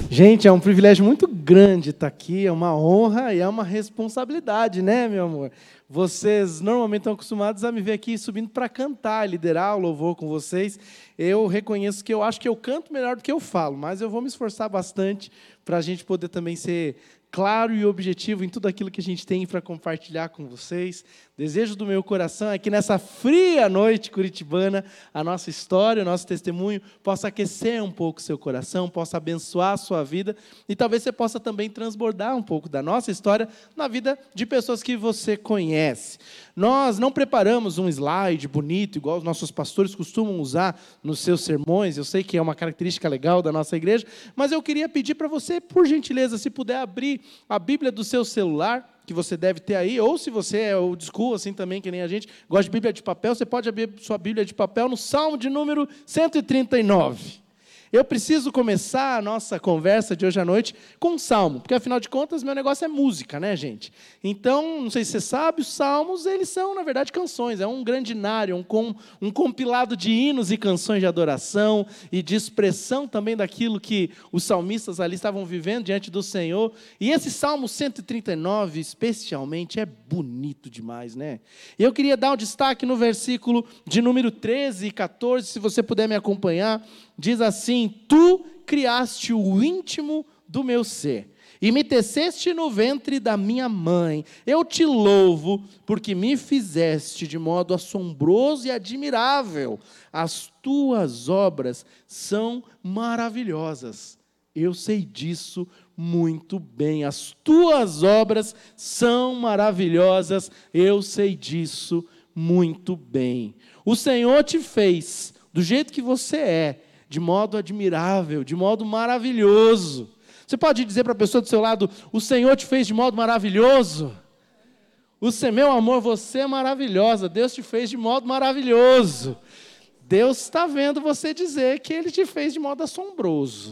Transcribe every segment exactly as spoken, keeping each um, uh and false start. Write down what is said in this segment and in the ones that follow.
Gente, é um privilégio muito grande estar aqui, é uma honra e é uma responsabilidade, né, meu amor? Vocês normalmente estão acostumados a me ver aqui subindo para cantar, liderar o louvor com vocês. Eu reconheço que eu acho que eu canto melhor do que eu falo, mas eu vou me esforçar bastante para a gente poder também ser claro e objetivo em tudo aquilo que a gente tem para compartilhar com vocês. Desejo do meu coração é que nessa fria noite curitibana, a nossa história, o nosso testemunho possa aquecer um pouco o seu coração, possa abençoar a sua vida e talvez você possa também transbordar um pouco da nossa história na vida de pessoas que você conhece. Nós não preparamos um slide bonito, igual os nossos pastores costumam usar nos seus sermões, eu sei que é uma característica legal da nossa igreja, mas eu queria pedir para você, por gentileza, se puder abrir a Bíblia do seu celular, que você deve ter aí, ou se você é old school, assim também, que nem a gente, gosta de Bíblia de papel, você pode abrir sua Bíblia de papel no Salmo de número cento e trinta e nove. Eu preciso começar a nossa conversa de hoje à noite com um salmo, porque, afinal de contas, meu negócio é música, né, gente? Então, não sei se você sabe, os salmos, eles são, na verdade, canções. É um grandinário, um, com, um compilado de hinos e canções de adoração e de expressão também daquilo que os salmistas ali estavam vivendo diante do Senhor. E esse Salmo cento e trinta e nove, especialmente, é bonito demais, né? E eu queria dar um destaque no versículo de número treze e quatorze, se você puder me acompanhar. Diz assim: Tu criaste o íntimo do meu ser, e me teceste no ventre da minha mãe. Eu te louvo, porque me fizeste de modo assombroso e admirável. As tuas obras são maravilhosas. Eu sei disso muito bem. As tuas obras são maravilhosas. Eu sei disso muito bem. O Senhor te fez do jeito que você é, de modo admirável, de modo maravilhoso. Você pode dizer para a pessoa do seu lado: o Senhor te fez de modo maravilhoso? O Senhor, meu amor, você é maravilhosa, Deus te fez de modo maravilhoso. Deus está vendo você dizer que Ele te fez de modo assombroso.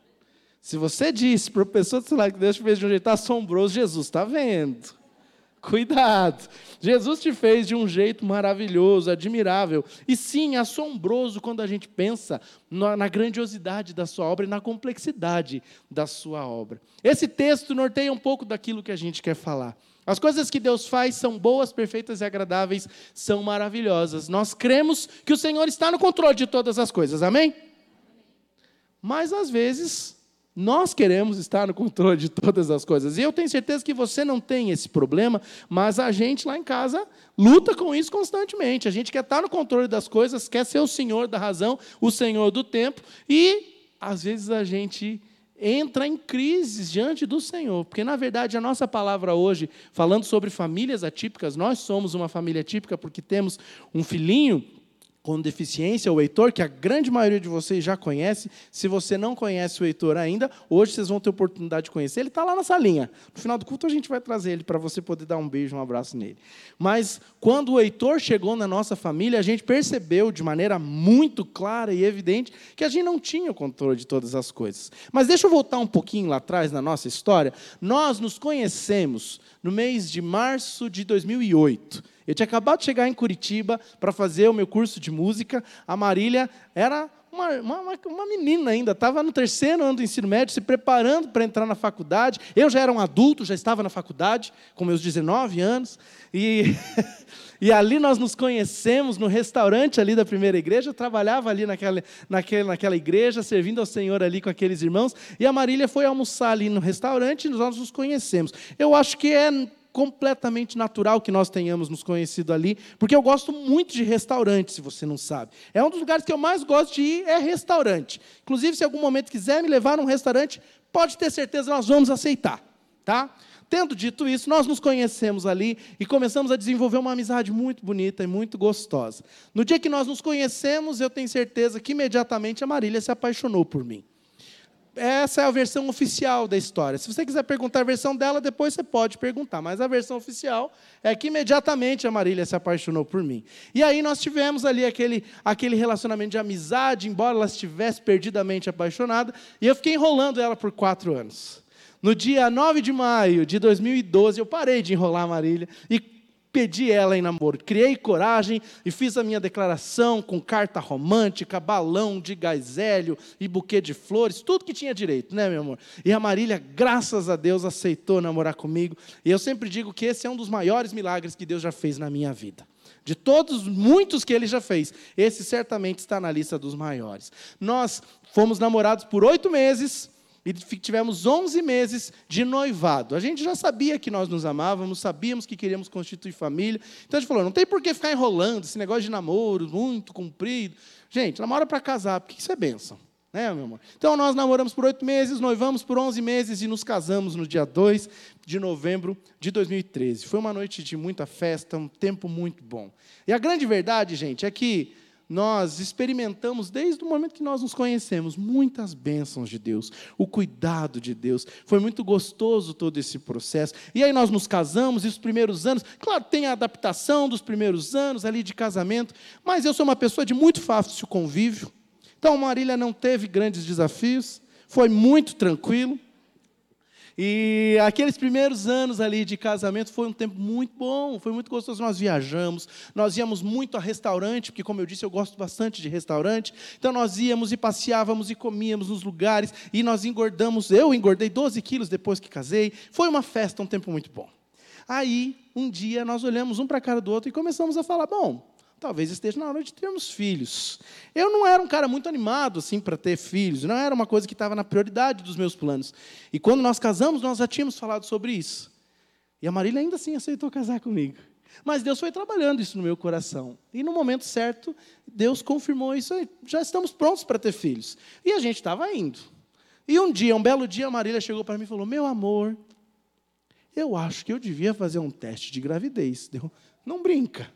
Se você disse para a pessoa do seu lado que Deus te fez de um jeito assombroso, Jesus está vendo. Cuidado, Jesus te fez de um jeito maravilhoso, admirável, e sim, assombroso quando a gente pensa na, na grandiosidade da sua obra e na complexidade da sua obra. Esse texto norteia um pouco daquilo que a gente quer falar. As coisas que Deus faz são boas, perfeitas e agradáveis, são maravilhosas. Nós cremos que o Senhor está no controle de todas as coisas, amém? Mas às vezes nós queremos estar no controle de todas as coisas. E eu tenho certeza que você não tem esse problema, mas a gente lá em casa luta com isso constantemente. A gente quer estar no controle das coisas, quer ser o senhor da razão, o senhor do tempo, e às vezes a gente entra em crises diante do Senhor. Porque, na verdade, a nossa palavra hoje, falando sobre famílias atípicas, nós somos uma família atípica porque temos um filhinho com deficiência, o Heitor, que a grande maioria de vocês já conhece. Se você não conhece o Heitor ainda, hoje vocês vão ter oportunidade de conhecer. Ele está lá na salinha. No final do culto a gente vai trazer ele para você poder dar um beijo, um abraço nele. Mas quando o Heitor chegou na nossa família, a gente percebeu de maneira muito clara e evidente que a gente não tinha o controle de todas as coisas. Mas deixa eu voltar um pouquinho lá atrás na nossa história. Nós nos conhecemos no mês de março de dois mil e oito. Eu tinha acabado de chegar em Curitiba para fazer o meu curso de música. A Marília era uma, uma, uma menina ainda, estava no terceiro ano do ensino médio, se preparando para entrar na faculdade. Eu já era um adulto, já estava na faculdade, com meus dezenove anos. E, e ali nós nos conhecemos no restaurante ali da primeira igreja. Eu trabalhava ali naquela, naquela, naquela igreja, servindo ao Senhor ali com aqueles irmãos. E a Marília foi almoçar ali no restaurante e nós nos conhecemos. Eu acho que é completamente natural que nós tenhamos nos conhecido ali, porque eu gosto muito de restaurante, se você não sabe. É um dos lugares que eu mais gosto de ir, é restaurante. Inclusive, se em algum momento quiser me levar num restaurante, pode ter certeza, nós vamos aceitar. Tá? Tendo dito isso, nós nos conhecemos ali e começamos a desenvolver uma amizade muito bonita e muito gostosa. No dia que nós nos conhecemos, eu tenho certeza que imediatamente a Marília se apaixonou por mim. Essa é a versão oficial da história. Se você quiser perguntar a versão dela, depois você pode perguntar. Mas a versão oficial é que imediatamente a Marília se apaixonou por mim. E aí nós tivemos ali aquele, aquele relacionamento de amizade, embora ela estivesse perdidamente apaixonada. E eu fiquei enrolando ela por quatro anos. No dia nove de maio de dois mil e doze, eu parei de enrolar a Marília e pedi ela em namoro. Criei coragem e fiz a minha declaração com carta romântica, balão de gás hélio e buquê de flores, tudo que tinha direito, né, meu amor? E a Marília, graças a Deus, aceitou namorar comigo. E eu sempre digo que esse é um dos maiores milagres que Deus já fez na minha vida. De todos, muitos que Ele já fez, esse certamente está na lista dos maiores. Nós fomos namorados por oito meses e tivemos onze meses de noivado. A gente já sabia que nós nos amávamos, sabíamos que queríamos constituir família. Então a gente falou, não tem por que ficar enrolando esse negócio de namoro muito comprido. Gente, namora para casar, porque isso é bênção. Né, meu amor? Então, nós namoramos por oito meses, noivamos por onze meses e nos casamos no dia dois de novembro de dois mil e treze. Foi uma noite de muita festa, um tempo muito bom. E a grande verdade, gente, é que nós experimentamos, desde o momento que nós nos conhecemos, muitas bênçãos de Deus, o cuidado de Deus. Foi muito gostoso todo esse processo. E aí nós nos casamos, e os primeiros anos, claro, tem a adaptação dos primeiros anos ali de casamento, mas eu sou uma pessoa de muito fácil convívio. Então, a Marília não teve grandes desafios, foi muito tranquilo. E aqueles primeiros anos ali de casamento foi um tempo muito bom, foi muito gostoso. Nós viajamos, nós íamos muito a restaurante, porque, como eu disse, eu gosto bastante de restaurante. Então, nós íamos e passeávamos e comíamos nos lugares, e nós engordamos. Eu engordei doze quilos depois que casei. Foi uma festa, um tempo muito bom. Aí, um dia, nós olhamos um para a cara do outro e começamos a falar, bom, talvez esteja na hora de termos filhos. Eu não era um cara muito animado assim, para ter filhos, não era uma coisa que estava na prioridade dos meus planos. E quando nós casamos, nós já tínhamos falado sobre isso. E a Marília ainda assim aceitou casar comigo. Mas Deus foi trabalhando isso no meu coração. E no momento certo, Deus confirmou isso aí. Já estamos prontos para ter filhos. E a gente estava indo. E um dia, um belo dia, a Marília chegou para mim e falou, meu amor, eu acho que eu devia fazer um teste de gravidez. Deu, não brinca.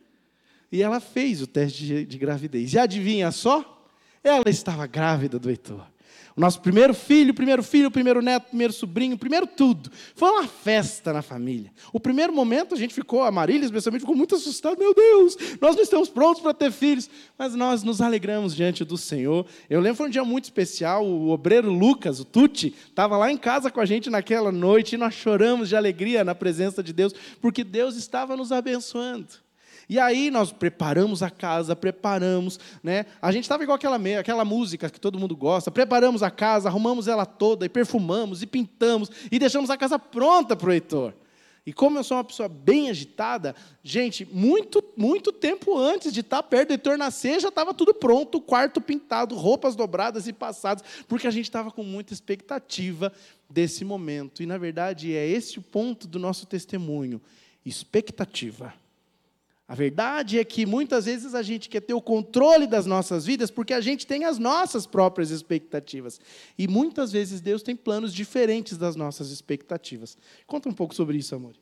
E ela fez o teste de, de gravidez. E adivinha só? Ela estava grávida do Heitor. O nosso primeiro filho, primeiro filho, primeiro neto, primeiro sobrinho, primeiro tudo. Foi uma festa na família. O primeiro momento a gente ficou, a Marília especialmente, ficou muito assustada. Meu Deus, nós não estamos prontos para ter filhos. Mas nós nos alegramos diante do Senhor. Eu lembro que foi um dia muito especial. O obreiro Lucas, o Tuti, estava lá em casa com a gente naquela noite. E nós choramos de alegria na presença de Deus, porque Deus estava nos abençoando. E aí nós preparamos a casa, preparamos, né? A gente estava igual aquela, aquela música que todo mundo gosta, preparamos a casa, arrumamos ela toda, e perfumamos, e pintamos, e deixamos a casa pronta para o Heitor. E como eu sou uma pessoa bem agitada, gente, muito, muito tempo antes de estar perto do Heitor nascer, já estava tudo pronto, o quarto pintado, roupas dobradas e passadas, porque a gente estava com muita expectativa desse momento. E, na verdade, é esse o ponto do nosso testemunho, expectativa. A verdade é que, muitas vezes, a gente quer ter o controle das nossas vidas porque a gente tem as nossas próprias expectativas. E, muitas vezes, Deus tem planos diferentes das nossas expectativas. Conta um pouco sobre isso, amor.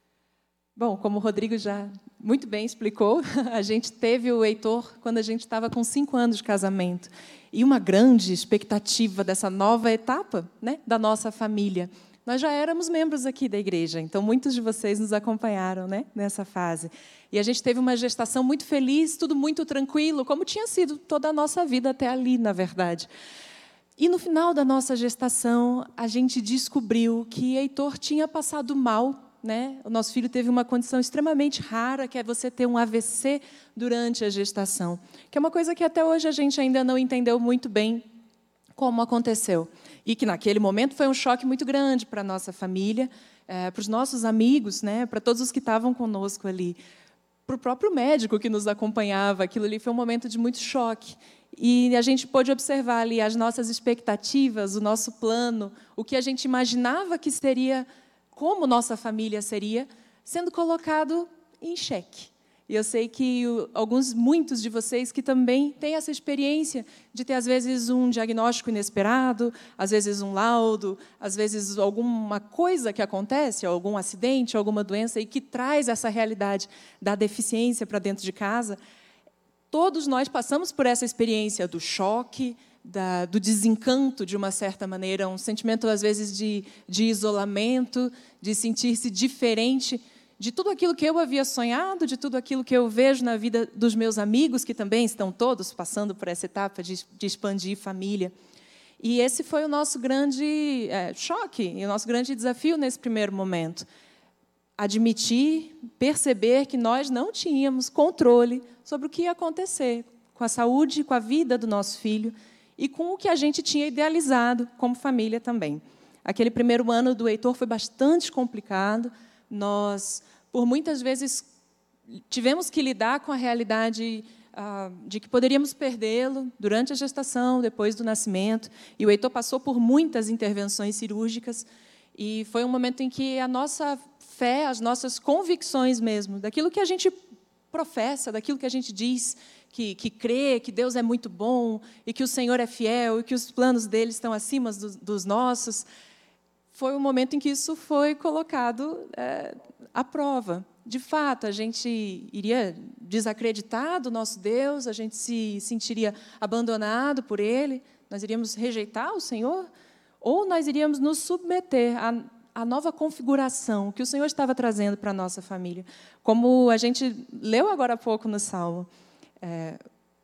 Bom, como o Rodrigo já muito bem explicou, a gente teve o Heitor quando a gente estava com cinco anos de casamento. E uma grande expectativa dessa nova etapa, né, da nossa família. Nós já éramos membros aqui da igreja, então muitos de vocês nos acompanharam, né, nessa fase. E a gente teve uma gestação muito feliz, tudo muito tranquilo, como tinha sido toda a nossa vida até ali, na verdade. E no final da nossa gestação, a gente descobriu que Heitor tinha passado mal, né? O nosso filho teve uma condição extremamente rara, que é você ter um A V C durante a gestação, que é uma coisa que até hoje a gente ainda não entendeu muito bem como aconteceu. E que, naquele momento, foi um choque muito grande para a nossa família, é, para os nossos amigos, né, para todos os que estavam conosco ali. Para o próprio médico que nos acompanhava, aquilo ali foi um momento de muito choque. E a gente pôde observar ali as nossas expectativas, o nosso plano, o que a gente imaginava que seria, como nossa família seria, sendo colocado em xeque. E eu sei que alguns, muitos de vocês que também têm essa experiência de ter, às vezes, um diagnóstico inesperado, às vezes um laudo, às vezes alguma coisa que acontece, algum acidente, alguma doença, e que traz essa realidade da deficiência para dentro de casa. Todos nós passamos por essa experiência do choque, da, do desencanto, de uma certa maneira, um sentimento, às vezes, de, de isolamento, de sentir-se diferente de tudo aquilo que eu havia sonhado, de tudo aquilo que eu vejo na vida dos meus amigos, que também estão todos passando por essa etapa de, de expandir família. E esse foi o nosso grande é, choque, e o nosso grande desafio nesse primeiro momento. admitir, perceber que nós não tínhamos controle sobre o que ia acontecer com a saúde, com a vida do nosso filho e com o que a gente tinha idealizado como família também. Aquele primeiro ano do Heitor foi bastante complicado. Nós, por muitas vezes, tivemos que lidar com a realidade ah, de que poderíamos perdê-lo durante a gestação, depois do nascimento. E o Heitor passou por muitas intervenções cirúrgicas. E foi um momento em que a nossa fé, as nossas convicções mesmo, daquilo que a gente professa, daquilo que a gente diz, que, que crê, que Deus é muito bom, e que o Senhor é fiel, e que os planos dele estão acima dos, dos nossos, foi um momento em que isso foi colocado é, à prova. De fato, a gente iria desacreditar do nosso Deus, a gente se sentiria abandonado por Ele, nós iríamos rejeitar o Senhor, ou nós iríamos nos submeter à, à nova configuração que o Senhor estava trazendo para a nossa família. Como a gente leu agora há pouco no Salmo, é,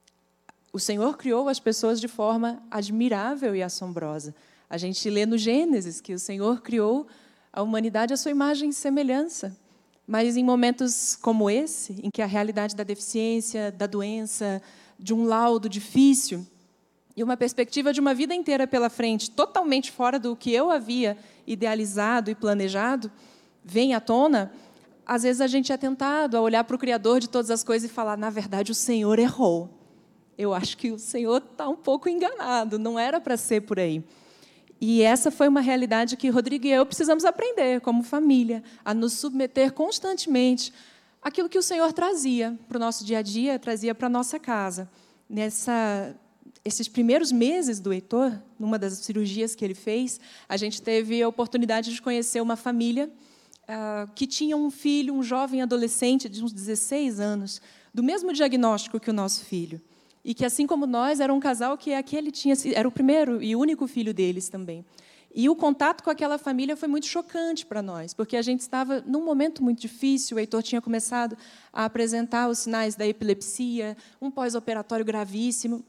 o Senhor criou as pessoas de forma admirável e assombrosa. A gente lê no Gênesis que o Senhor criou a humanidade à sua imagem e semelhança. Mas em momentos como esse, em que a realidade da deficiência, da doença, de um laudo difícil e uma perspectiva de uma vida inteira pela frente, totalmente fora do que eu havia idealizado e planejado, vem à tona, às vezes a gente é tentado a olhar para o Criador de todas as coisas e falar, na verdade, o Senhor errou. Eu acho que o Senhor está um pouco enganado, não era para ser por aí. E essa foi uma realidade que Rodrigo e eu precisamos aprender, como família, a nos submeter constantemente àquilo que o Senhor trazia para o nosso dia a dia, trazia para a nossa casa. Nessa, esses primeiros meses do Heitor, numa das cirurgias que ele fez, a gente teve a oportunidade de conhecer uma família uh, que tinha um filho, um jovem adolescente de uns dezesseis anos, do mesmo diagnóstico que o nosso filho. E que, assim como nós, era um casal que aquele tinha, era o primeiro e único filho deles também. E o contato com aquela família foi muito chocante para nós, porque a gente estava num momento muito difícil, o Heitor tinha começado a apresentar os sinais da epilepsia, um pós-operatório gravíssimo,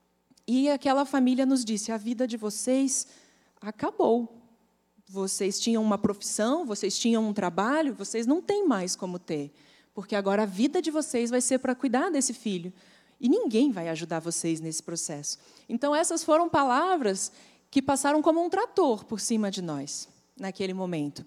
e aquela família nos disse, a vida de vocês acabou. Vocês tinham uma profissão, vocês tinham um trabalho, vocês não têm mais como ter, porque agora a vida de vocês vai ser para cuidar desse filho. E ninguém vai ajudar vocês nesse processo. Então, essas foram palavras que passaram como um trator por cima de nós, naquele momento.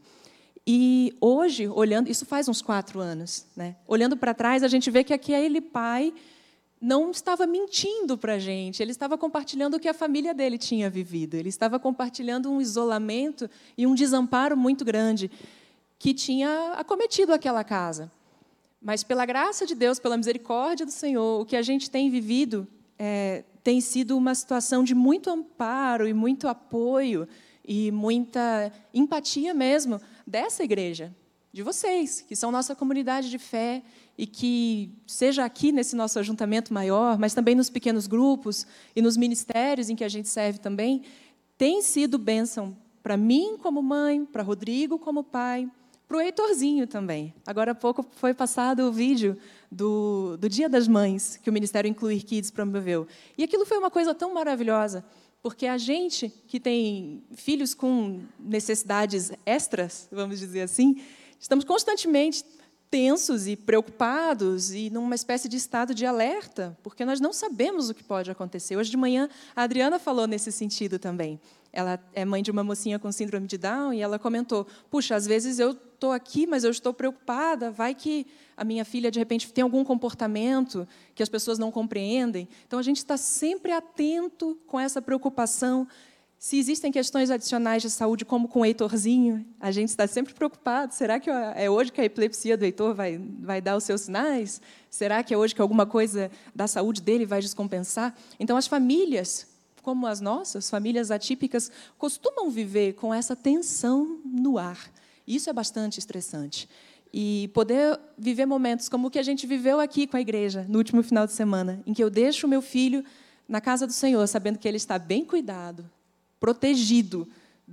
E hoje, olhando, isso faz uns quatro anos, né? Olhando para trás, a gente vê que aquele pai não estava mentindo para a gente, ele estava compartilhando o que a família dele tinha vivido, ele estava compartilhando um isolamento e um desamparo muito grande que tinha acometido aquela casa. Mas, pela graça de Deus, pela misericórdia do Senhor, o que a gente tem vivido é, tem sido uma situação de muito amparo e muito apoio e muita empatia mesmo dessa igreja, de vocês, que são nossa comunidade de fé e que, seja aqui nesse nosso ajuntamento maior, mas também nos pequenos grupos e nos ministérios em que a gente serve também, tem sido bênção para mim como mãe, para Rodrigo como pai, para o Heitorzinho também. Agora há pouco foi passado o vídeo do, do Dia das Mães, que o Ministério Incluir Kids promoveu. E aquilo foi uma coisa tão maravilhosa, porque a gente que tem filhos com necessidades extras, vamos dizer assim, estamos constantemente tensos e preocupados e numa espécie de estado de alerta, porque nós não sabemos o que pode acontecer. Hoje de manhã, a Adriana falou nesse sentido também. Ela é mãe de uma mocinha com síndrome de Down e ela comentou, puxa, às vezes eu estou aqui, mas eu estou preocupada, vai que a minha filha, de repente, tem algum comportamento que as pessoas não compreendem. Então, a gente está sempre atento com essa preocupação. Se existem questões adicionais de saúde, como com o Heitorzinho, a gente está sempre preocupado. Será que é hoje que a epilepsia do Heitor vai, vai dar os seus sinais? Será que é hoje que alguma coisa da saúde dele vai descompensar? Então, as famílias, como as nossas, famílias atípicas, costumam viver com essa tensão no ar. Isso é bastante estressante. E poder viver momentos como o que a gente viveu aqui com a igreja, no último final de semana, em que eu deixo o meu filho na casa do Senhor, sabendo que ele está bem cuidado, protegido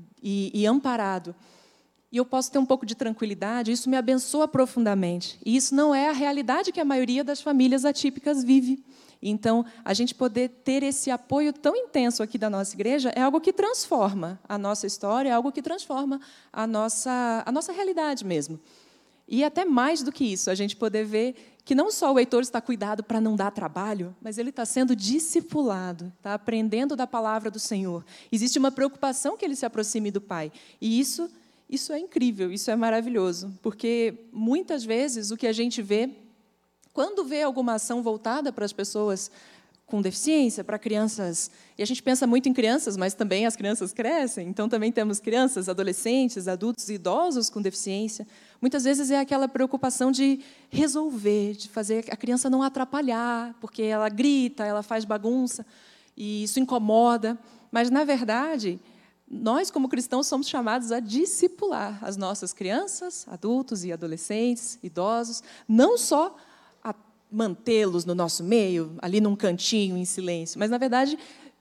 e, e amparado. E eu posso ter um pouco de tranquilidade, isso me abençoa profundamente. E isso não é a realidade que a maioria das famílias atípicas vive. Então, a gente poder ter esse apoio tão intenso aqui da nossa igreja é algo que transforma a nossa história, é algo que transforma a nossa, a nossa realidade mesmo. E até mais do que isso, a gente poder ver que não só o Heitor está cuidado para não dar trabalho, mas ele está sendo discipulado, está aprendendo da palavra do Senhor. Existe uma preocupação que ele se aproxime do Pai. E isso, isso é incrível, isso é maravilhoso, porque muitas vezes o que a gente vê, quando vê alguma ação voltada para as pessoas com deficiência, para crianças, e a gente pensa muito em crianças, mas também as crianças crescem, então também temos crianças, adolescentes, adultos e idosos com deficiência. Muitas vezes é aquela preocupação de resolver, de fazer a criança não atrapalhar, porque ela grita, ela faz bagunça, e isso incomoda. Mas, na verdade, nós, como cristãos, somos chamados a discipular as nossas crianças, adultos e adolescentes, idosos, não só a mantê-los no nosso meio, ali num cantinho, em silêncio, mas, na verdade,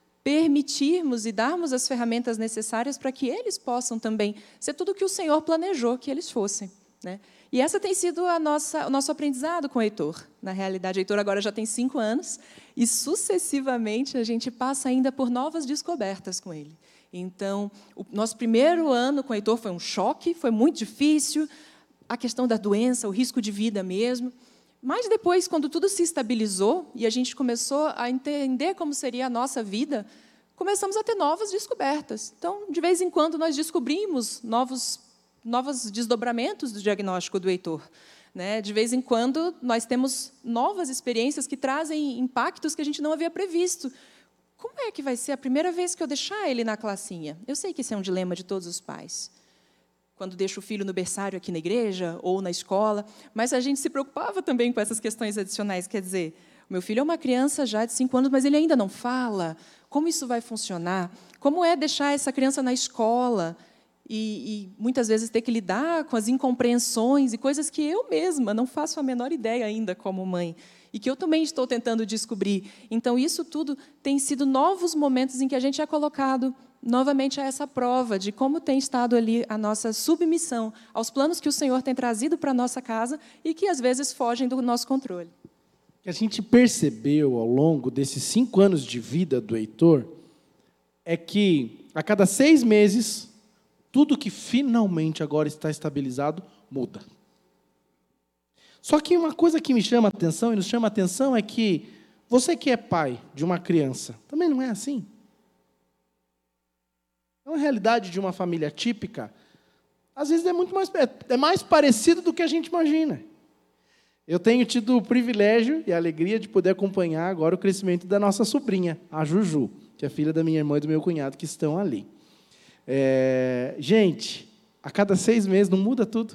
permitirmos e darmos as ferramentas necessárias para que eles possam também ser tudo o que o Senhor planejou que eles fossem. Né? E essa tem sido a nossa, o nosso aprendizado com o Heitor. Na realidade, o Heitor agora já tem cinco anos e, sucessivamente, a gente passa ainda por novas descobertas com ele. Então, o nosso primeiro ano com o Heitor foi um choque, foi muito difícil, a questão da doença, o risco de vida mesmo. Mas depois, quando tudo se estabilizou e a gente começou a entender como seria a nossa vida, começamos a ter novas descobertas. Então, de vez em quando, nós descobrimos novos novos desdobramentos do diagnóstico do Heitor. Né? De vez em quando, nós temos novas experiências que trazem impactos que a gente não havia previsto. Como é que vai ser a primeira vez que eu deixar ele na classinha? Eu sei que esse é um dilema de todos os pais. Quando deixo o filho no berçário aqui na igreja ou na escola, mas a gente se preocupava também com essas questões adicionais. Quer dizer, o meu filho é uma criança já de cinco anos, mas ele ainda não fala. Como isso vai funcionar? Como é deixar essa criança na escola? E, e, muitas vezes, ter que lidar com as incompreensões e coisas que eu mesma não faço a menor ideia ainda como mãe, e que eu também estou tentando descobrir. Então, isso tudo tem sido novos momentos em que a gente é colocado novamente a essa prova de como tem estado ali a nossa submissão aos planos que o Senhor tem trazido para a nossa casa e que, às vezes, fogem do nosso controle. O que a gente percebeu ao longo desses cinco anos de vida do Heitor é que, a cada seis meses, tudo que finalmente agora está estabilizado, muda. Só que uma coisa que me chama a atenção, e nos chama a atenção, é que você que é pai de uma criança, também não é assim. Então, a realidade de uma família típica, às vezes é muito mais, é mais parecido do que a gente imagina. Eu tenho tido o privilégio e a alegria de poder acompanhar agora o crescimento da nossa sobrinha, a Juju, que é filha da minha irmã e do meu cunhado, que estão ali. É, gente, a cada seis meses não muda tudo.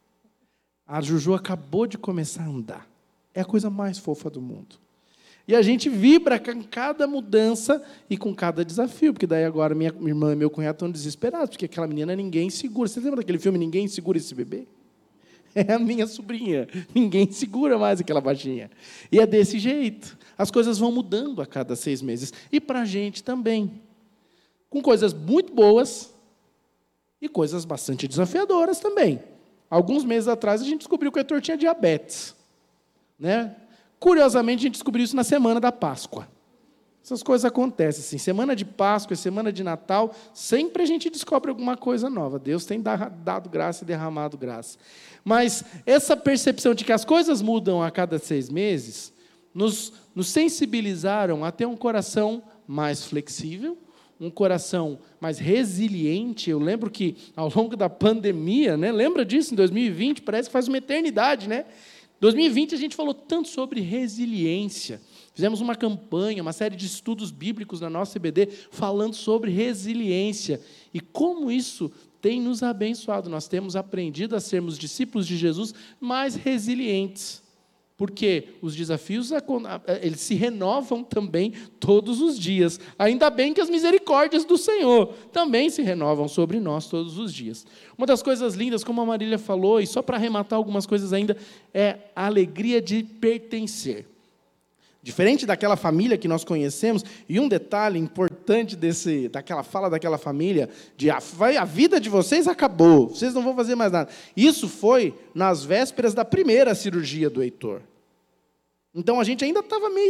A Juju acabou de começar a andar. É a coisa mais fofa do mundo. E a gente vibra com cada mudança e com cada desafio, porque daí agora minha irmã e meu cunhado estão desesperados, porque aquela menina ninguém segura. Você lembra daquele filme Ninguém Segura Esse Bebê? É a minha sobrinha. Ninguém segura mais aquela baixinha. E é desse jeito. As coisas vão mudando a cada seis meses. E para a gente também. Com coisas muito boas e coisas bastante desafiadoras também. Alguns meses atrás, a gente descobriu que o Heitor tinha diabetes. Né? Curiosamente, a gente descobriu isso na semana da Páscoa. Essas coisas acontecem. Assim. Semana de Páscoa, semana de Natal, sempre a gente descobre alguma coisa nova. Deus tem dado graça e derramado graça. Mas essa percepção de que as coisas mudam a cada seis meses, nos, nos sensibilizaram a ter um coração mais flexível, um coração mais resiliente. Eu lembro que, ao longo da pandemia, né, lembra disso, em dois mil e vinte, parece que faz uma eternidade, né? Em dois mil e vinte, a gente falou tanto sobre resiliência. Fizemos uma campanha, uma série de estudos bíblicos na nossa I B D, falando sobre resiliência. E como isso tem nos abençoado. Nós temos aprendido a sermos discípulos de Jesus mais resilientes. Porque os desafios, eles se renovam também todos os dias. Ainda bem que as misericórdias do Senhor também se renovam sobre nós todos os dias. Uma das coisas lindas, como a Marília falou, e só para arrematar algumas coisas ainda, é a alegria de pertencer. Diferente daquela família que nós conhecemos, e um detalhe importante desse, daquela fala daquela família, de a, a vida de vocês acabou, vocês não vão fazer mais nada. Isso foi nas vésperas da primeira cirurgia do Heitor. Então, a gente ainda estava meio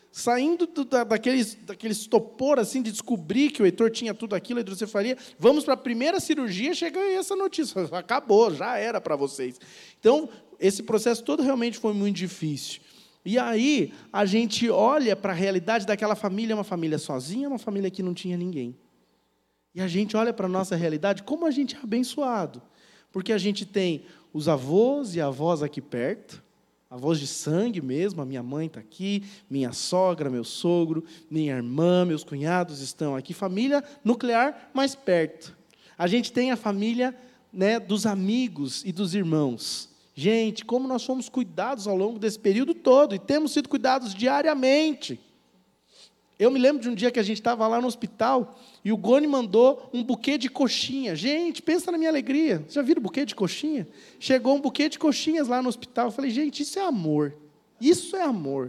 saindo do, da, daqueles, daquele estopor assim, de descobrir que o Heitor tinha tudo aquilo, a hidrocefalia, vamos para a primeira cirurgia, chega aí essa notícia, acabou, já era para vocês. Então, esse processo todo realmente foi muito difícil. E aí, a gente olha para a realidade daquela família, uma família sozinha, uma família que não tinha ninguém. E a gente olha para a nossa realidade, como a gente é abençoado. Porque a gente tem os avós e avós aqui perto, avós de sangue mesmo, a minha mãe está aqui, minha sogra, meu sogro, minha irmã, meus cunhados estão aqui, família nuclear mais perto. A gente tem a família, né, dos amigos e dos irmãos. Gente, como nós fomos cuidados ao longo desse período todo, e temos sido cuidados diariamente. Eu me lembro de um dia que a gente estava lá no hospital, e o Goni mandou um buquê de coxinha. Gente, pensa na minha alegria. Já viram buquê de coxinha? Chegou um buquê de coxinhas lá no hospital. Eu falei, gente, isso é amor. Isso é amor.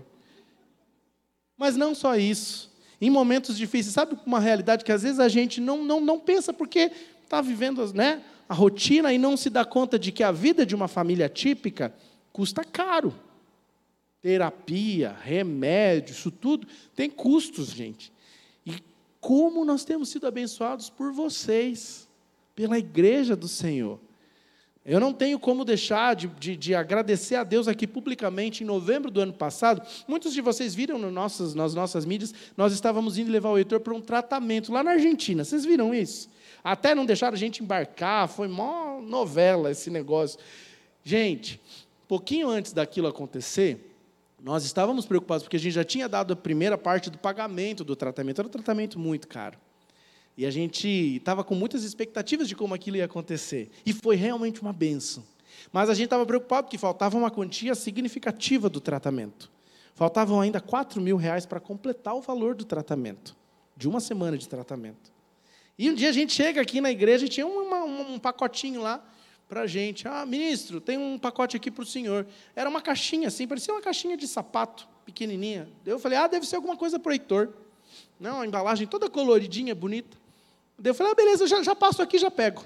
Mas não só isso. Em momentos difíceis, sabe uma realidade que às vezes a gente não, não, não pensa porque está vivendo, né, a rotina e não se dá conta de que a vida de uma família típica custa caro. Terapia, remédio, isso tudo tem custos, gente. E como nós temos sido abençoados por vocês, pela igreja do Senhor. Eu não tenho como deixar de, de, de agradecer a Deus aqui publicamente. Em novembro do ano passado, muitos de vocês viram no nossos, nas nossas mídias, nós estávamos indo levar o Heitor para um tratamento lá na Argentina. Vocês viram isso? Até não deixaram a gente embarcar, foi mó novela esse negócio. Gente, pouquinho antes daquilo acontecer, nós estávamos preocupados, porque a gente já tinha dado a primeira parte do pagamento do tratamento. Era um tratamento muito caro. E a gente estava com muitas expectativas de como aquilo ia acontecer. E foi realmente uma bênção. Mas a gente estava preocupado porque faltava uma quantia significativa do tratamento. Faltavam ainda quatro mil reais para completar o valor do tratamento. De uma semana de tratamento. E um dia a gente chega aqui na igreja e tinha uma, um pacotinho lá para a gente. Ah, ministro, tem um pacote aqui para o senhor. Era uma caixinha assim, parecia uma caixinha de sapato, pequenininha. Eu falei, ah, deve ser alguma coisa para o Heitor. Não, a embalagem toda coloridinha, bonita. Eu falei, ah, beleza, eu já, já passo aqui, já pego.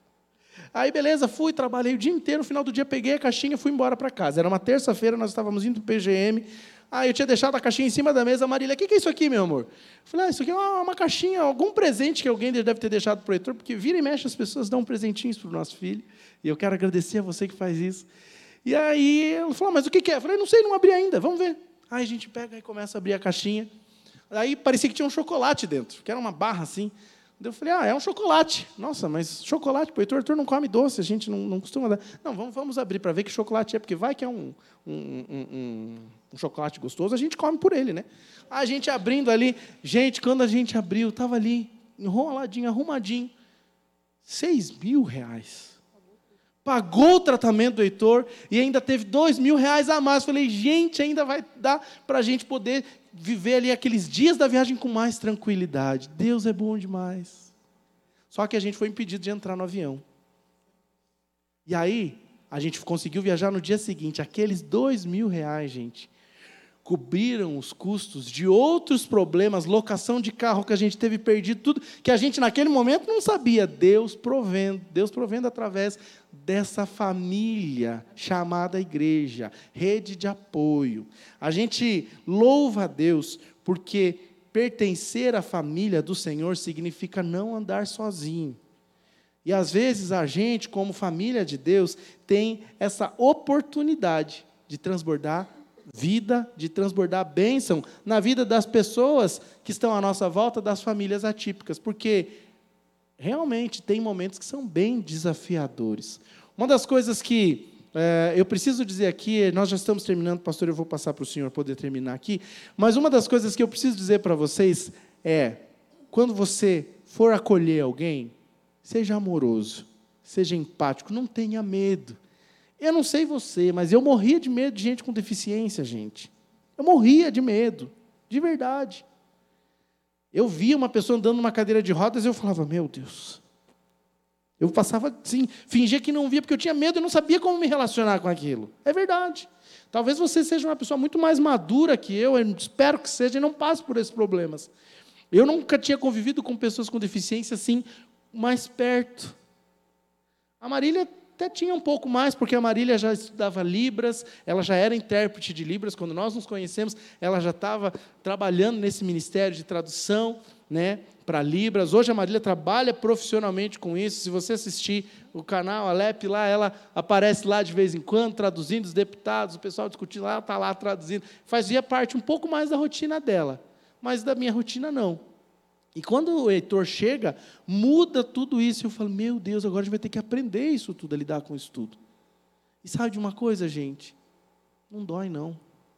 Aí, beleza, fui, trabalhei o dia inteiro, no final do dia peguei a caixinha e fui embora para casa. Era uma terça-feira, nós estávamos indo para o P G M. Ah, eu tinha deixado a caixinha em cima da mesa, a Marília, o que é isso aqui, meu amor? Eu falei, ah, isso aqui é uma, uma caixinha, algum presente que alguém deve ter deixado para o Heitor, porque vira e mexe as pessoas dão presentinhos para o nosso filho, e eu quero agradecer a você que faz isso. E aí, ela falou, mas o que é? Eu falei, não sei, não abri ainda, vamos ver. Aí a gente pega e começa a abrir a caixinha. Aí parecia que tinha um chocolate dentro, que era uma barra assim. Eu falei, ah, é um chocolate. Nossa, mas chocolate, pô, Heitor, Heitor não come doce, a gente não, não costuma dar. Não, vamos, vamos abrir para ver que chocolate é, porque vai que é um, um, um, um, um chocolate gostoso, a gente come por ele, né? A gente abrindo ali, gente, quando a gente abriu, estava ali, enroladinho, arrumadinho, seis mil reais. Pagou o tratamento do Heitor e ainda teve dois mil reais a mais. Falei, gente, ainda vai dar para a gente poder viver ali aqueles dias da viagem com mais tranquilidade. Deus é bom demais. Só que a gente foi impedido de entrar no avião. E aí, a gente conseguiu viajar no dia seguinte. Aqueles dois mil reais, gente, cobriram os custos de outros problemas, locação de carro que a gente teve perdido, tudo que a gente naquele momento não sabia. Deus provendo, Deus provendo através dessa família chamada igreja, rede de apoio. A gente louva a Deus porque pertencer à família do Senhor significa não andar sozinho. E às vezes a gente, como família de Deus, tem essa oportunidade de transbordar vida, de transbordar bênção na vida das pessoas que estão à nossa volta, das famílias atípicas, porque realmente tem momentos que são bem desafiadores. Uma das coisas que é, eu preciso dizer aqui, nós já estamos terminando, pastor, eu vou passar para o senhor poder terminar aqui, mas uma das coisas que eu preciso dizer para vocês é, quando você for acolher alguém, seja amoroso, seja empático, não tenha medo. Eu não sei você, mas eu morria de medo de gente com deficiência, gente. Eu morria de medo, de verdade. Eu via uma pessoa andando numa cadeira de rodas e eu falava, meu Deus. Eu passava assim, fingia que não via, porque eu tinha medo e não sabia como me relacionar com aquilo. É verdade. Talvez você seja uma pessoa muito mais madura que eu, eu espero que seja, e não passe por esses problemas. Eu nunca tinha convivido com pessoas com deficiência assim, mais perto. A Marília até tinha um pouco mais, porque a Marília já estudava Libras, ela já era intérprete de Libras, quando nós nos conhecemos, ela já estava trabalhando nesse ministério de tradução, né, para Libras. Hoje a Marília trabalha profissionalmente com isso. Se você assistir o canal Alep lá, ela aparece lá de vez em quando, traduzindo os deputados, o pessoal discutindo lá, ela está lá traduzindo. Fazia parte um pouco mais da rotina dela, mas da minha rotina não. E quando o Heitor chega, muda tudo isso. Eu falo, meu Deus, agora a gente vai ter que aprender isso tudo, a lidar com isso tudo. E sabe de uma coisa, gente? Não dói, não.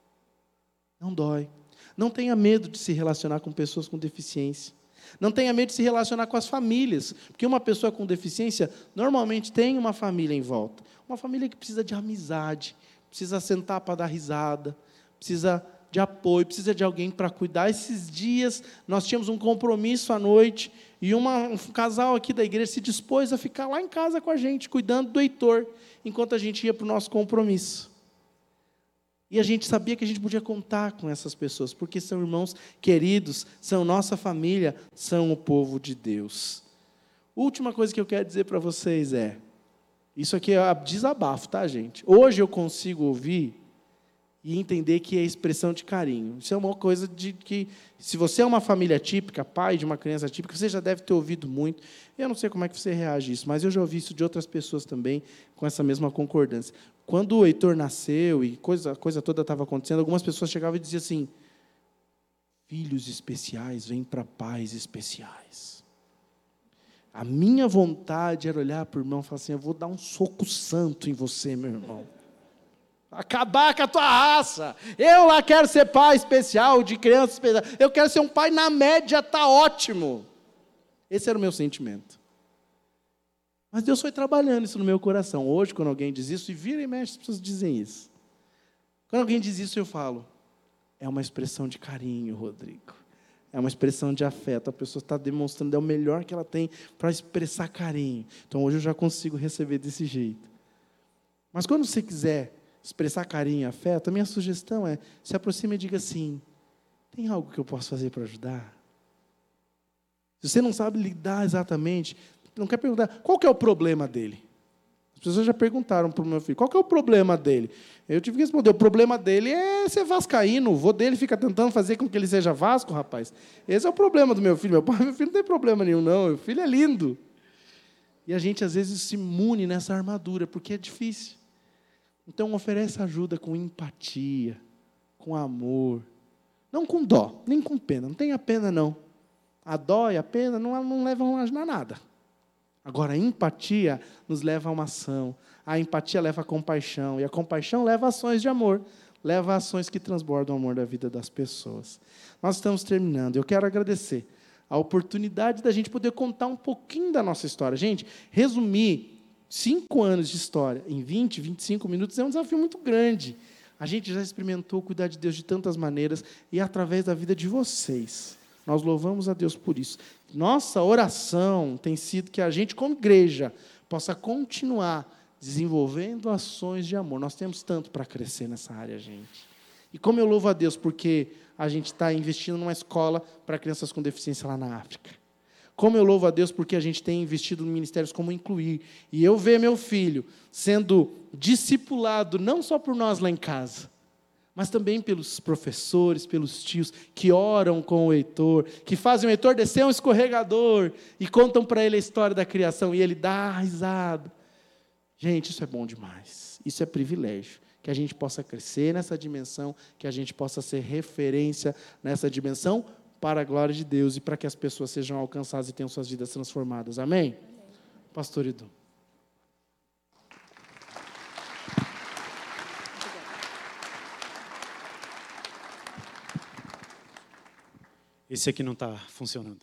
Não dói. Não tenha medo de se relacionar com pessoas com deficiência. Não tenha medo de se relacionar com as famílias. Porque uma pessoa com deficiência, normalmente tem uma família em volta. Uma família que precisa de amizade, precisa sentar para dar risada, precisa de apoio, precisa de alguém para cuidar. Esses dias, nós tínhamos um compromisso à noite, e uma, um casal aqui da igreja se dispôs a ficar lá em casa com a gente, cuidando do Heitor, enquanto a gente ia para o nosso compromisso. E a gente sabia que a gente podia contar com essas pessoas, porque são irmãos queridos, são nossa família, são o povo de Deus. Última coisa que eu quero dizer para vocês é, isso aqui é desabafo, tá, gente? Hoje eu consigo ouvir e entender que é expressão de carinho. Isso é uma coisa de que, se você é uma família típica, pai de uma criança típica, você já deve ter ouvido muito. Eu não sei como é que você reage a isso, mas eu já ouvi isso de outras pessoas também, com essa mesma concordância. Quando o Heitor nasceu e coisa, a coisa toda estava acontecendo, algumas pessoas chegavam e diziam assim, filhos especiais vêm para pais especiais. A minha vontade era olhar para o irmão e falar assim, eu vou dar um soco santo em você, meu irmão. Acabar com a tua raça. Eu lá quero ser pai especial, de criança especial. Eu quero ser um pai na média, está ótimo. Esse era o meu sentimento. Mas Deus foi trabalhando isso no meu coração. Hoje, quando alguém diz isso, e vira e mexe, as pessoas dizem isso. Quando alguém diz isso, eu falo, é uma expressão de carinho, Rodrigo. É uma expressão de afeto. A pessoa está demonstrando, é o melhor que ela tem para expressar carinho. Então, hoje eu já consigo receber desse jeito. Mas quando você quiser expressar carinho e afeto, a minha sugestão é, se aproxime e diga assim, tem algo que eu posso fazer para ajudar? Se você não sabe lidar exatamente, não quer perguntar, qual que é o problema dele? As pessoas já perguntaram para o meu filho, qual que é o problema dele? Eu tive que responder, o problema dele é ser vascaíno, o vô dele fica tentando fazer com que ele seja Vasco, rapaz. Esse é o problema do meu filho. Meu pai, meu filho não tem problema nenhum, não, meu filho é lindo. E a gente, às vezes, se imune nessa armadura, porque é difícil. Então, oferece ajuda com empatia, com amor. Não com dó, nem com pena. Não tenha pena, não. A dó e a pena não, não levam a nada. Agora, a empatia nos leva a uma ação. A empatia leva a compaixão. E a compaixão leva a ações de amor. Leva a ações que transbordam o amor da vida das pessoas. Nós estamos terminando. Eu quero agradecer a oportunidade da gente poder contar um pouquinho da nossa história. Gente, resumir Cinco anos de história em vinte, vinte e cinco minutos é um desafio muito grande. A gente já experimentou cuidar de Deus de tantas maneiras e através da vida de vocês. Nós louvamos a Deus por isso. Nossa oração tem sido que a gente, como igreja, possa continuar desenvolvendo ações de amor. Nós temos tanto para crescer nessa área, gente. E como eu louvo a Deus porque a gente está investindo numa escola para crianças com deficiência lá na África. Como eu louvo a Deus porque a gente tem investido em ministérios como Incluir. E eu ver meu filho sendo discipulado, não só por nós lá em casa, mas também pelos professores, pelos tios, que oram com o Heitor, que fazem o Heitor descer um escorregador e contam para ele a história da criação, e ele dá risada. Gente, isso é bom demais. Isso é privilégio. Que a gente possa crescer nessa dimensão, que a gente possa ser referência nessa dimensão, para a glória de Deus e para que as pessoas sejam alcançadas e tenham suas vidas transformadas. Amém? Amém. Pastor Edu. Esse aqui não está funcionando.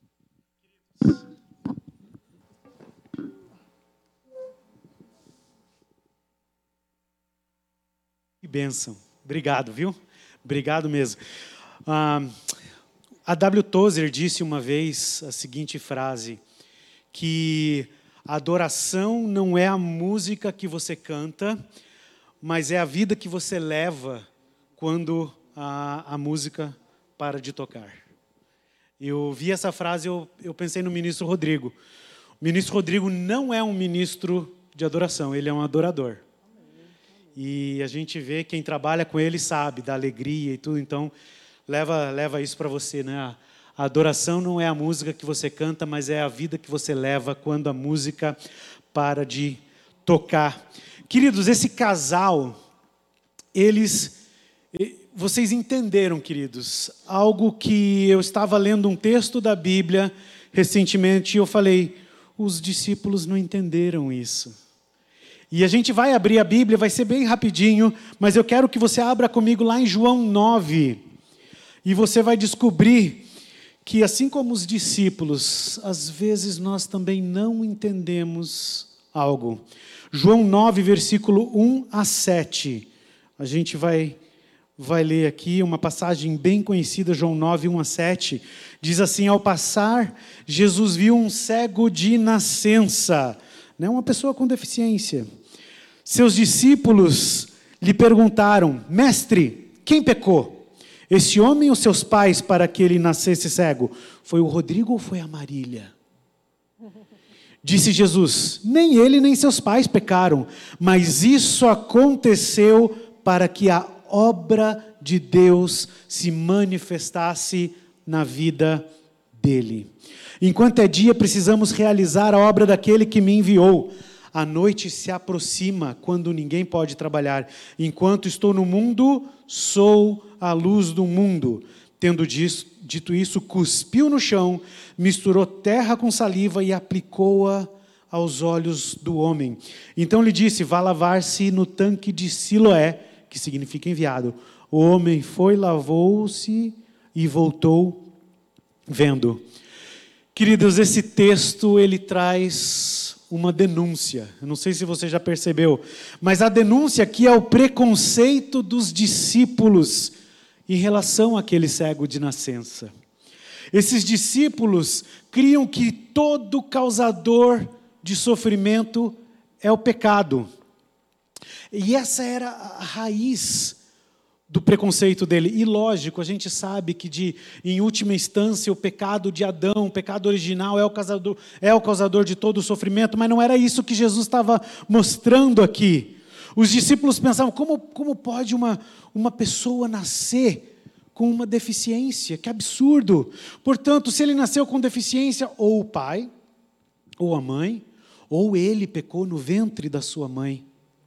Que bênção. Obrigado, viu? Obrigado mesmo. Ah, A W. Tozer disse uma vez a seguinte frase, que a adoração não é a música que você canta, mas é a vida que você leva quando a, a música para de tocar. Eu vi essa frase, eu, eu pensei no ministro Rodrigo. O ministro Rodrigo não é um ministro de adoração, ele é um adorador. E a gente vê, quem trabalha com ele sabe da alegria e tudo, então leva, leva isso para você, né? A, a adoração não é a música que você canta, mas é a vida que você leva quando a música para de tocar. Queridos, esse casal, eles, vocês entenderam, queridos, algo que eu estava lendo um texto da Bíblia recentemente e eu falei, os discípulos não entenderam isso. E a gente vai abrir a Bíblia, vai ser bem rapidinho, mas eu quero que você abra comigo lá em João nove. E você vai descobrir que, assim como os discípulos, às vezes nós também não entendemos algo. João nove, versículo um a sete. A gente vai, vai ler aqui uma passagem bem conhecida, João nove, um a sete. Diz assim, ao passar, Jesus viu um cego de nascença, né, uma pessoa com deficiência. Seus discípulos lhe perguntaram, mestre, quem pecou? Esse homem ou seus pais para que ele nascesse cego? Foi o Rodrigo ou foi a Marília? Disse Jesus, nem ele nem seus pais pecaram, mas isso aconteceu para que a obra de Deus se manifestasse na vida dele. Enquanto é dia, precisamos realizar a obra daquele que me enviou. A noite se aproxima quando ninguém pode trabalhar. Enquanto estou no mundo, sou a luz do mundo. Tendo dito isso, cuspiu no chão, misturou terra com saliva e aplicou-a aos olhos do homem. Então lhe disse, vá lavar-se no tanque de Siloé, que significa enviado. O homem foi, lavou-se e voltou vendo. Queridos, esse texto, ele traz uma denúncia. Eu não sei se você já percebeu, mas a denúncia aqui é o preconceito dos discípulos em relação àquele cego de nascença. Esses discípulos criam que todo causador de sofrimento é o pecado. E essa era a raiz do preconceito dele. E lógico, a gente sabe que de, em última instância o pecado de Adão, o pecado original é o causador, é o causador de todo o sofrimento, mas não era isso que Jesus estava mostrando aqui. Os discípulos pensavam, como, como pode uma, uma pessoa nascer com uma deficiência? Que absurdo! Portanto, se ele nasceu com deficiência, ou o pai, ou a mãe, ou ele pecou no ventre da sua mãe.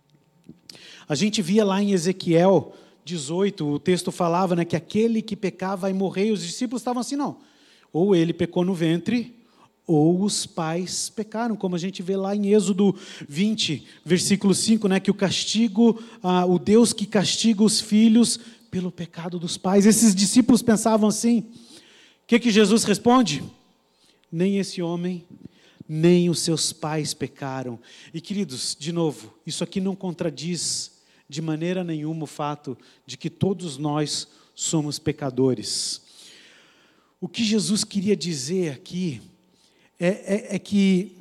A gente via lá em Ezequiel dezoito, o texto falava, né, que aquele que pecava vai morrer, e os discípulos estavam assim, não, ou ele pecou no ventre, ou os pais pecaram, como a gente vê lá em Êxodo vinte, versículo cinco, né, que o castigo, ah, o Deus que castiga os filhos pelo pecado dos pais. Esses discípulos pensavam assim, o que, que Jesus responde? Nem esse homem, nem os seus pais pecaram. E queridos, de novo, isso aqui não contradiz de maneira nenhuma o fato de que todos nós somos pecadores. O que Jesus queria dizer aqui é, é, é que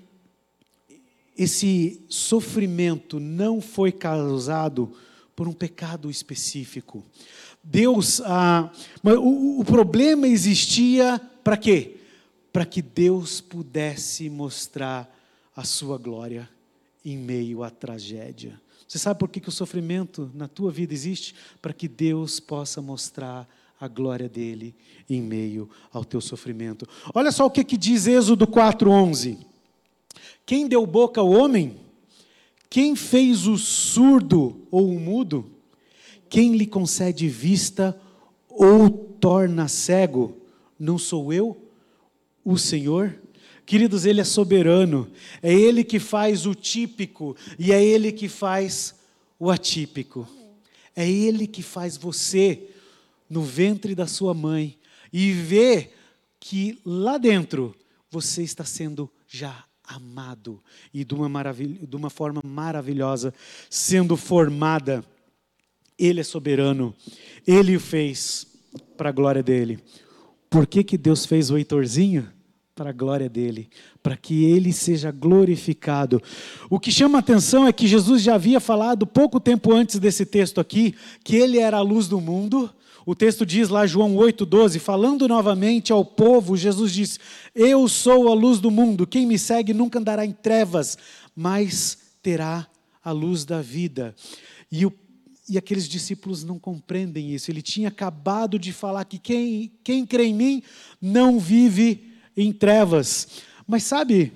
esse sofrimento não foi causado por um pecado específico. Deus, ah, o, o problema existia para quê? Para que Deus pudesse mostrar a sua glória em meio à tragédia. Você sabe por que, que o sofrimento na tua vida existe? Para que Deus possa mostrar a glória dele em meio ao teu sofrimento. Olha só o que, que diz Êxodo quatro, onze. Quem deu boca ao homem? Quem fez o surdo ou o mudo? Quem lhe concede vista ou torna cego? Não sou eu, o Senhor? Queridos, Ele é soberano, é Ele que faz o típico e é Ele que faz o atípico. É Ele que faz você no ventre da sua mãe e vê que lá dentro você está sendo já amado e de uma, maravilha, de uma forma maravilhosa sendo formada. Ele é soberano, Ele o fez para a glória dEle. Por que que Deus fez o Heitorzinho? Para a glória dele, para que ele seja glorificado. O que chama a atenção é que Jesus já havia falado pouco tempo antes desse texto aqui, que ele era a luz do mundo. O texto diz lá, João oito, doze, falando novamente ao povo, Jesus diz, eu sou a luz do mundo, quem me segue nunca andará em trevas, mas terá a luz da vida. E, o, e aqueles discípulos não compreendem isso. Ele tinha acabado de falar que quem, quem crê em mim não vive em trevas. Mas sabe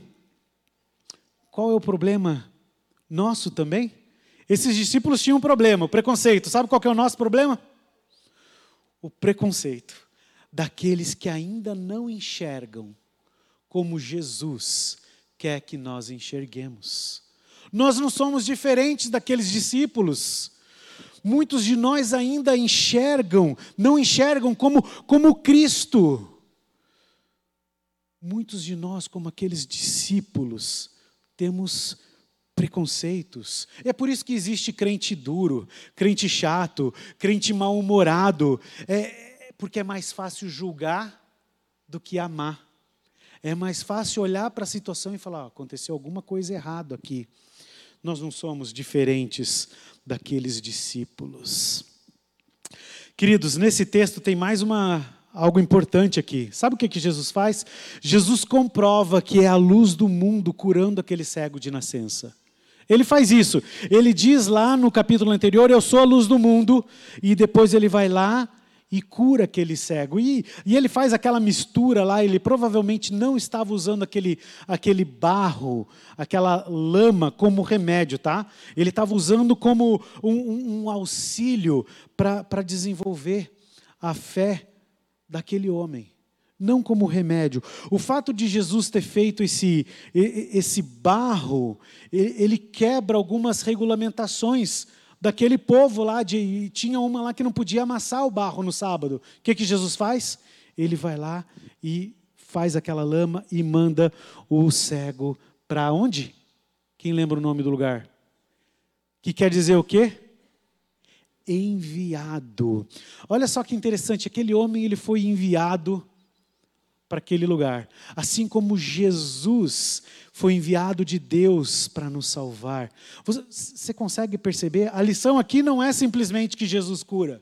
qual é o problema nosso também? Esses discípulos tinham um problema, o preconceito. Sabe qual que é o nosso problema? O preconceito daqueles que ainda não enxergam como Jesus quer que nós enxerguemos. Nós não somos diferentes daqueles discípulos. Muitos de nós ainda enxergam, não enxergam como, como Cristo. Muitos de nós, como aqueles discípulos, temos preconceitos. É por isso que existe crente duro, crente chato, crente mal-humorado. É porque é mais fácil julgar do que amar. É mais fácil olhar para a situação e falar, oh, aconteceu alguma coisa errada aqui. Nós não somos diferentes daqueles discípulos. Queridos, nesse texto tem mais uma, algo importante aqui. Sabe o que, que Jesus faz? Jesus comprova que é a luz do mundo curando aquele cego de nascença. Ele faz isso. Ele diz lá no capítulo anterior, eu sou a luz do mundo, e depois ele vai lá e cura aquele cego. E, e ele faz aquela mistura lá, ele provavelmente não estava usando aquele, aquele barro, aquela lama como remédio, tá? Ele estava usando como um, um auxílio para desenvolver a fé daquele homem. Não como remédio. O fato de Jesus ter feito esse, esse barro, ele quebra algumas regulamentações daquele povo lá, de, tinha uma lá que não podia amassar o barro no sábado. O que, que Jesus faz? Ele vai lá e faz aquela lama e manda o cego para onde? Quem lembra o nome do lugar? Que quer dizer o quê? Enviado. Olha só que interessante, aquele homem ele foi enviado para aquele lugar. Assim como Jesus foi enviado de Deus para nos salvar. Você, você consegue perceber? A lição aqui não é simplesmente que Jesus cura.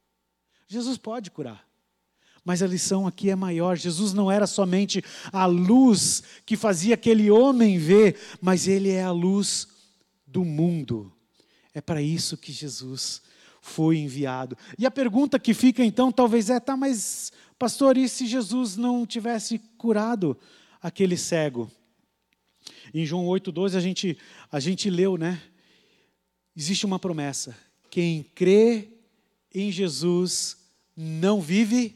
Jesus pode curar. Mas a lição aqui é maior. Jesus não era somente a luz que fazia aquele homem ver, mas ele é a luz do mundo. É para isso que Jesus foi enviado. E a pergunta que fica então talvez é, tá, mas pastor, e se Jesus não tivesse curado aquele cego? Em João oito, doze, a gente, a gente leu, né? Existe uma promessa. Quem crê em Jesus não vive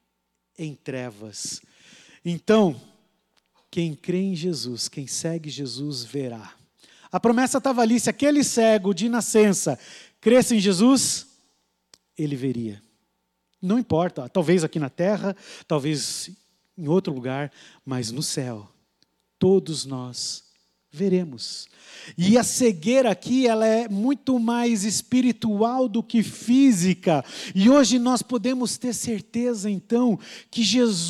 em trevas. Então, quem crê em Jesus, quem segue Jesus, verá. A promessa estava ali, se aquele cego de nascença cresce em Jesus, ele veria. Não importa, talvez aqui na terra, talvez em outro lugar, mas no céu, todos nós veremos. E a cegueira aqui, ela é muito mais espiritual do que física. E hoje nós podemos ter certeza, então, que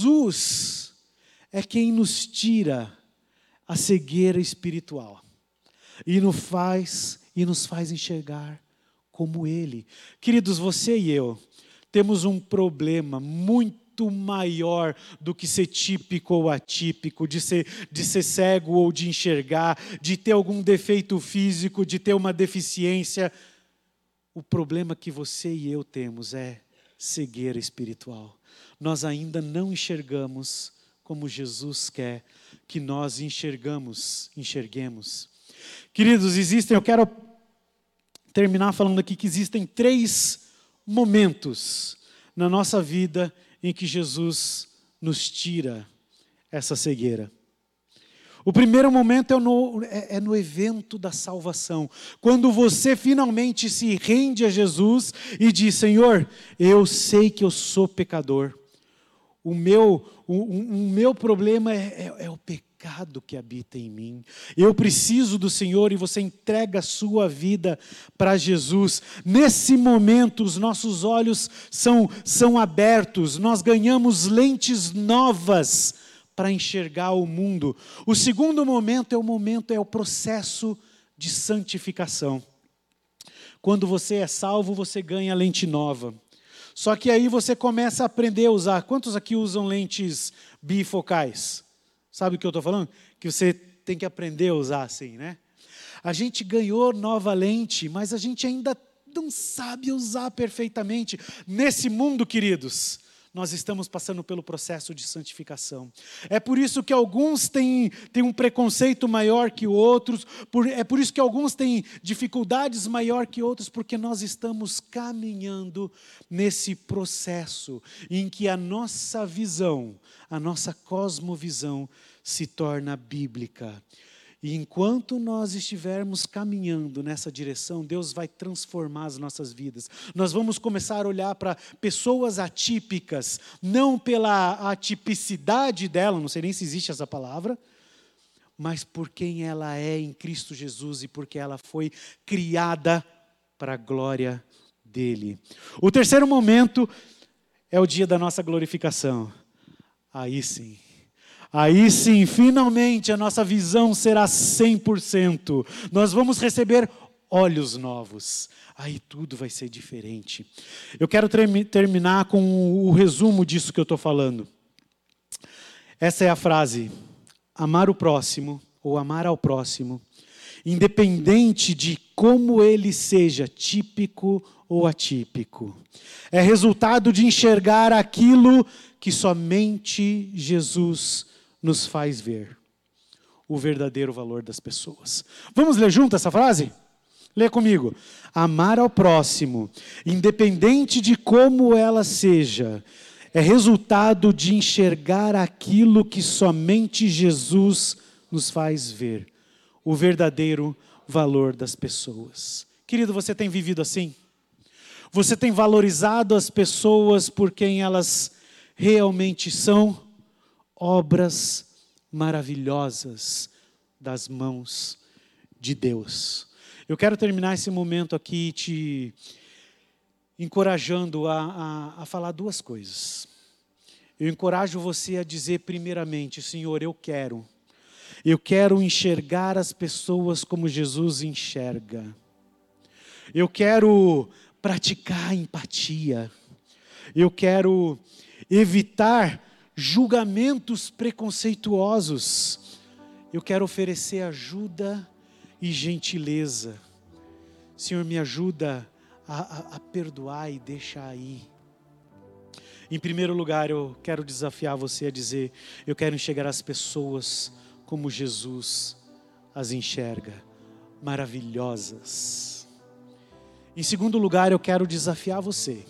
Jesus é quem nos tira a cegueira espiritual. E nos faz, e nos faz enxergar como Ele. Queridos, você e eu temos um problema muito maior do que ser típico ou atípico, de ser, de ser cego ou de enxergar, de ter algum defeito físico, de ter uma deficiência. O problema que você e eu temos é cegueira espiritual. Nós ainda não enxergamos como Jesus quer que nós enxergamos, enxerguemos. Queridos, existem, eu quero terminar falando aqui que existem três momentos na nossa vida em que Jesus nos tira essa cegueira. O primeiro momento é no, é, é no evento da salvação. Quando você finalmente se rende a Jesus e diz, Senhor, eu sei que eu sou pecador. O meu, o, o meu problema é, é, é o pecado que habita em mim. Eu preciso do Senhor e você entrega a sua vida para Jesus. Nesse momento, os nossos olhos são, são abertos. Nós ganhamos lentes novas para enxergar o mundo. O segundo momento é o momento, é o processo de santificação. Quando você é salvo, você ganha lente nova. Só que aí você começa a aprender a usar. Quantos aqui usam lentes bifocais? Sabe o que eu estou falando? Que você tem que aprender a usar assim, né? A gente ganhou nova lente, mas a gente ainda não sabe usar perfeitamente. Nesse mundo, queridos, nós estamos passando pelo processo de santificação. É por isso que alguns têm, têm um preconceito maior que outros, por, é por isso que alguns têm dificuldades maior que outros, porque nós estamos caminhando nesse processo em que a nossa visão, a nossa cosmovisão se torna bíblica. E enquanto nós estivermos caminhando nessa direção, Deus vai transformar as nossas vidas. Nós vamos começar a olhar para pessoas atípicas, não pela atipicidade dela, não sei nem se existe essa palavra, mas por quem ela é em Cristo Jesus e porque ela foi criada para a glória dele. O terceiro momento é o dia da nossa glorificação. Aí sim. Aí sim, finalmente a nossa visão será cem por cento. Nós vamos receber olhos novos. Aí tudo vai ser diferente. Eu quero terminar com o resumo disso que eu estou falando. Essa é a frase: amar o próximo, ou amar ao próximo, independente de como ele seja, típico ou atípico. É resultado de enxergar aquilo que somente Jesus nos faz ver, o verdadeiro valor das pessoas. Vamos ler junto essa frase? Lê comigo. Amar ao próximo, independente de como ela seja, é resultado de enxergar aquilo que somente Jesus nos faz ver, o verdadeiro valor das pessoas. Querido, você tem vivido assim? Você tem valorizado as pessoas por quem elas realmente são? Obras maravilhosas das mãos de Deus. Eu quero terminar esse momento aqui te encorajando a, a, a falar duas coisas. Eu encorajo você a dizer primeiramente: Senhor, eu quero. Eu quero enxergar as pessoas como Jesus enxerga. Eu quero praticar empatia. Eu quero evitar julgamentos preconceituosos. Eu quero oferecer ajuda e gentileza. Senhor, me ajuda a, a, a perdoar e deixar ir. Em primeiro lugar, eu quero desafiar você a dizer: eu quero enxergar as pessoas como Jesus as enxerga, maravilhosas. Em segundo lugar, eu quero desafiar você,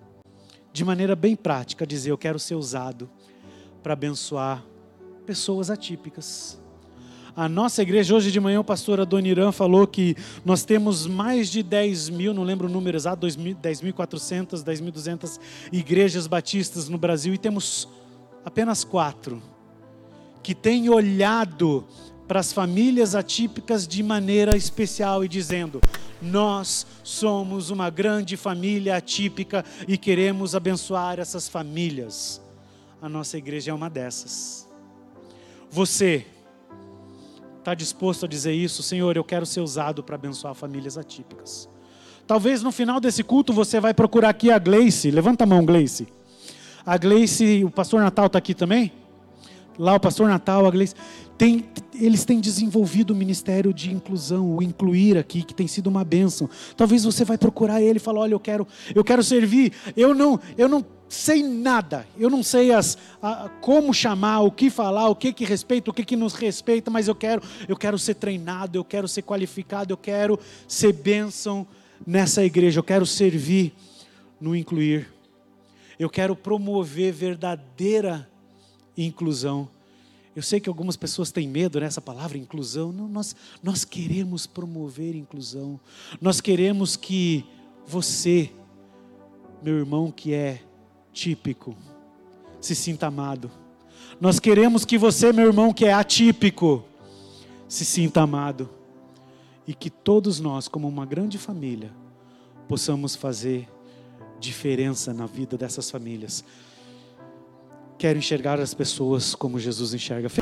de maneira bem prática, a dizer: eu quero ser usado para abençoar pessoas atípicas. A nossa igreja, hoje de manhã, o pastor Adoniran falou que nós temos mais de dez mil, não lembro o número exato, dez mil e quatrocentas, dez mil e duzentas igrejas batistas no Brasil, e temos apenas quatro que têm olhado para as famílias atípicas de maneira especial e dizendo: nós somos uma grande família atípica e queremos abençoar essas famílias. A nossa igreja é uma dessas. Você está disposto a dizer isso? Senhor, eu quero ser usado para abençoar famílias atípicas. Talvez no final desse culto você vai procurar aqui a Gleice. Levanta a mão, Gleice. A Gleice, o pastor Natal está aqui também? Lá o pastor Natal, a Gleice. Tem, eles têm desenvolvido o ministério de inclusão, o incluir aqui, que tem sido uma bênção. Talvez você vai procurar ele e falar: olha, eu quero, eu quero servir. Eu não, eu não sei nada. Eu não sei as, a, como chamar, o que falar, o que que respeita, o que que nos respeita, mas eu quero, eu quero ser treinado, eu quero ser qualificado, eu quero ser bênção nessa igreja. Eu quero servir no incluir. Eu quero promover verdadeira inclusão. Eu sei que algumas pessoas têm medo nessa palavra inclusão. Não, nós, nós queremos promover inclusão. Nós queremos que você, meu irmão que é típico, se sinta amado. Nós queremos que você, meu irmão que é atípico, se sinta amado. E que todos nós, como uma grande família, possamos fazer diferença na vida dessas famílias. Quero enxergar as pessoas como Jesus enxerga.